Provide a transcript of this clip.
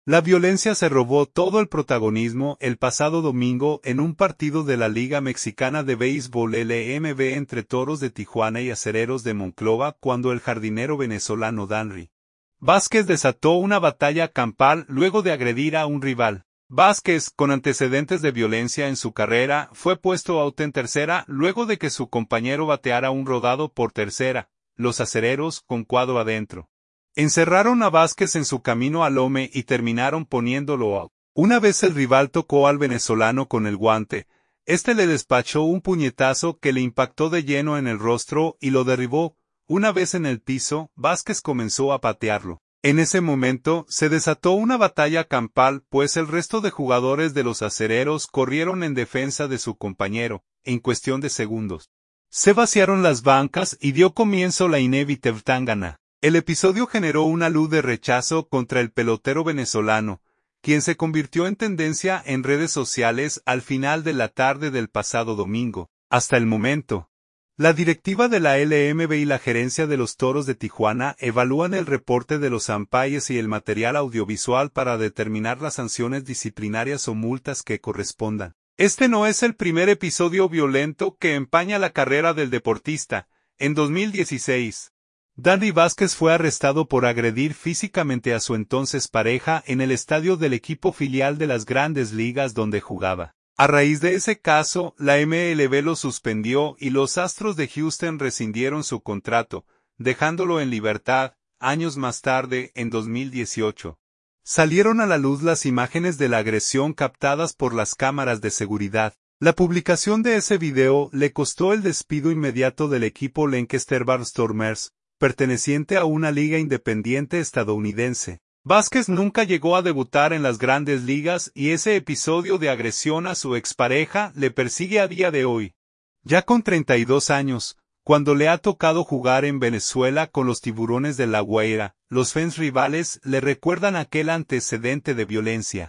La violencia se robó todo el protagonismo el pasado domingo en un partido de la Liga Mexicana de Béisbol LMB entre Toros de Tijuana y Acereros de Monclova cuando el jardinero venezolano Danry Vázquez desató una batalla campal luego de agredir a un rival. Vázquez, con antecedentes de violencia en su carrera, fue puesto out en tercera luego de que su compañero bateara un rodado por tercera, los acereros con cuadro adentro. Encerraron a Vázquez en su camino al home y terminaron poniéndolo out. Una vez el rival tocó al venezolano con el guante, este le despachó un puñetazo que le impactó de lleno en el rostro y lo derribó. Una vez en el piso, Vázquez comenzó a patearlo. En ese momento, se desató una batalla campal, pues el resto de jugadores de los acereros corrieron en defensa de su compañero, en cuestión de segundos. Se vaciaron las bancas y dio comienzo la inevitable tangana. El episodio generó una luz de rechazo contra el pelotero venezolano, quien se convirtió en tendencia en redes sociales al final de la tarde del pasado domingo. Hasta el momento, la directiva de la LMB y la gerencia de los Toros de Tijuana evalúan el reporte de los umpires y el material audiovisual para determinar las sanciones disciplinarias o multas que correspondan. Este no es el primer episodio violento que empaña la carrera del deportista. En 2016, Danry Vázquez fue arrestado por agredir físicamente a su entonces pareja en el estadio del equipo filial de las Grandes Ligas donde jugaba. A raíz de ese caso, la MLB lo suspendió y los Astros de Houston rescindieron su contrato, dejándolo en libertad. Años más tarde, en 2018, salieron a la luz las imágenes de la agresión captadas por las cámaras de seguridad. La publicación de ese video le costó el despido inmediato del equipo Lancaster Barnstormers, perteneciente a una liga independiente estadounidense. Vázquez nunca llegó a debutar en las Grandes Ligas y ese episodio de agresión a su expareja le persigue a día de hoy. Ya con 32 años, cuando le ha tocado jugar en Venezuela con los Tiburones de La Guaira, los fans rivales le recuerdan aquel antecedente de violencia.